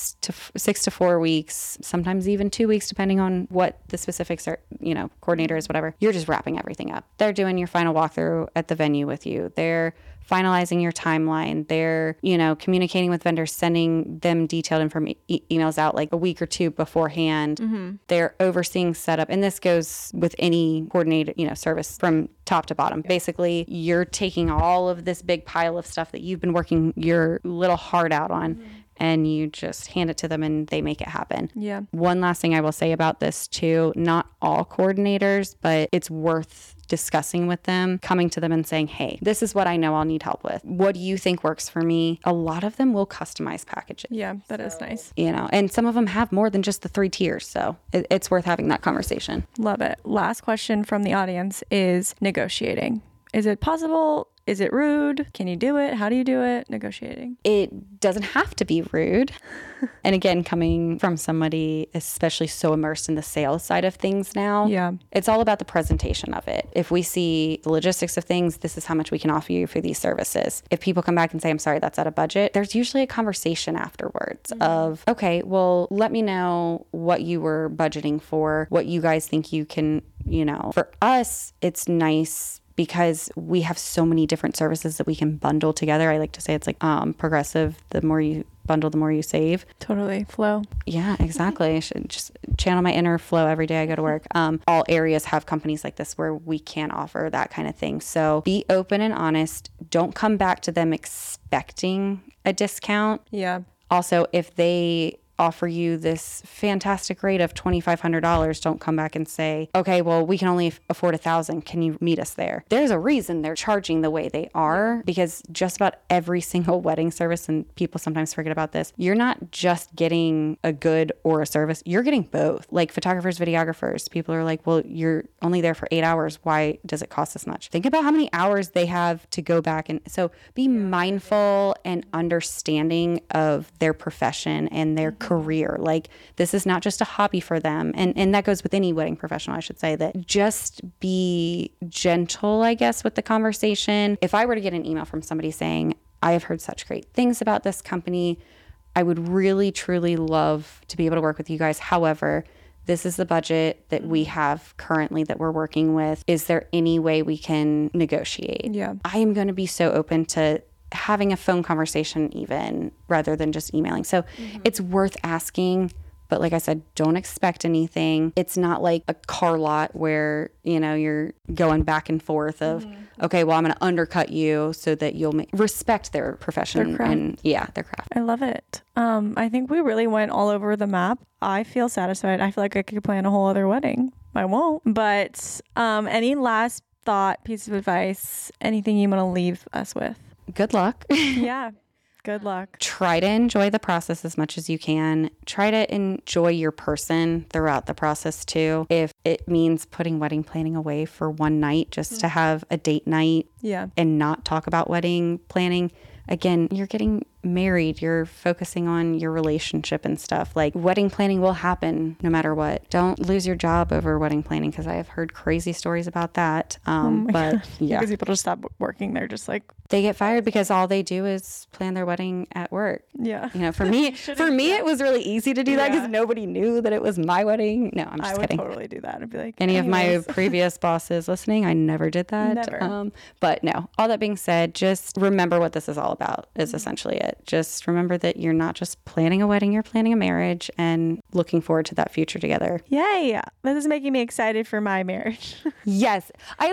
to 4 weeks, sometimes even 2 weeks, depending on what the specifics are, coordinators, whatever. You're just wrapping everything up. They're doing your final walkthrough at the venue with you. They're finalizing your timeline. They're, communicating with vendors, sending them detailed emails out like a week or two beforehand. Mm-hmm. They're overseeing setup. And this goes with any coordinated, service from top to bottom. Basically, you're taking all of this big pile of stuff that you've been working your little heart out on. Mm-hmm. And you just hand it to them and they make it happen. Yeah. One last thing I will say about this too, not all coordinators, but it's worth discussing with them, coming to them and saying, hey, this is what I know I'll need help with. What do you think works for me? A lot of them will customize packages. Yeah, that is nice. And some of them have more than just the 3 tiers. So it's worth having that conversation. Love it. Last question from the audience is negotiating. Is it possible? Is it rude? Can you do it? How do you do it? Negotiating. It doesn't have to be rude. And again, coming from somebody especially so immersed in the sales side of things now, it's all about the presentation of it. If we see the logistics of things, this is how much we can offer you for these services. If people come back and say, I'm sorry, that's out of budget, there's usually a conversation afterwards of, okay, well, let me know what you were budgeting for, what you guys think you can, For us, it's nice because we have so many different services that we can bundle together. I like to say it's like progressive. The more you bundle, the more you save. Totally. Flow. Yeah, exactly. I should just channel my inner flow every day I go to work. All areas have companies like this where we can offer that kind of thing. So be open and honest. Don't come back to them expecting a discount. Yeah. Also, if they offer you this fantastic rate of $2,500, don't come back and say, okay, well, we can only afford $1,000. Can you meet us there? There's a reason they're charging the way they are, because just about every single wedding service, and people sometimes forget about this, you're not just getting a good or a service, you're getting both. Like photographers, videographers, people are like, well, you're only there for 8 hours. Why does it cost this much? Think about how many hours they have to go back. And so be mindful and understanding of their profession and their career. Like this is not just a hobby for them. And that goes with any wedding professional, I should say, that just be gentle, I guess, with the conversation. If I were to get an email from somebody saying, I have heard such great things about this company, I would really, truly love to be able to work with you guys. However, this is the budget that we have currently that we're working with. Is there any way we can negotiate? Yeah. I am going to be so open to having a phone conversation even rather than just emailing. So it's worth asking. But like I said, don't expect anything. It's not like a car lot where, you're going back and forth of, okay, well, I'm going to undercut you so that you'll respect their profession their craft. And their craft. I love it. I think we really went all over the map. I feel satisfied. I feel like I could plan a whole other wedding. I won't. But any last thought, piece of advice, anything you want to leave us with? Good luck. Yeah. Good luck. Try to enjoy the process as much as you can. Try to enjoy your person throughout the process too. If it means putting wedding planning away for one night just to have a date night and not talk about wedding planning, again, you're getting married, you're focusing on your relationship and stuff. Like wedding planning will happen no matter what. Don't lose your job over wedding planning, because I have heard crazy stories about that. But because people just stop working. They're just like, they get fired because all they do is plan their wedding at work. Yeah. For me, it was really easy to do that because nobody knew that it was my wedding. No, I'm just kidding. I would totally do that. I'd be like, any of my previous bosses listening, I never did that. Never. But no, all that being said, just remember what this is all about is essentially it. Just remember that you're not just planning a wedding, you're planning a marriage and looking forward to that future together. Yay. This is making me excited for my marriage. Yes. I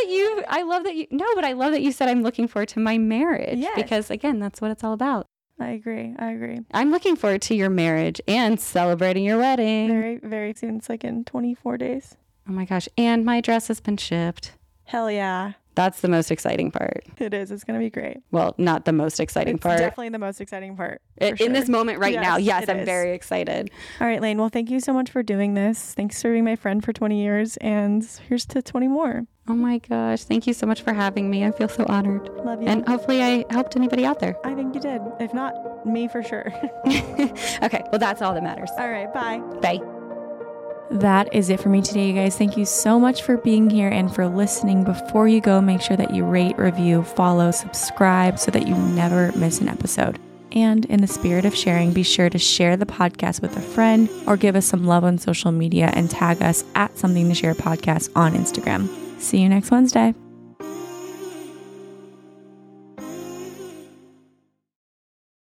love that you said I'm looking forward to my marriage. Yes. Because again, that's what it's all about. I agree. I'm looking forward to your marriage and celebrating your wedding. Very, very soon. It's like in 24 days. Oh my gosh. And my dress has been shipped. Hell yeah. That's the most exciting part. It is. It's going to be great. Well, not the most exciting part. Definitely the most exciting part. In this moment right now. Yes, I'm is. very excited. All right, Lane. Well, thank you so much for doing this. Thanks for being my friend for 20 years. And here's to 20 more. Oh my gosh. Thank you so much for having me. I feel so honored. Love you. And hopefully I helped anybody out there. I think you did. If not, me for sure. Okay. Well, that's all that matters. All right. Bye. Bye. That is it for me today, you guys. Thank you so much for being here and for listening. Before you go, make sure that you rate, review, follow, subscribe so that you never miss an episode. And in the spirit of sharing, be sure to share the podcast with a friend or give us some love on social media and tag us at Something to Share Podcast on Instagram. See you next Wednesday.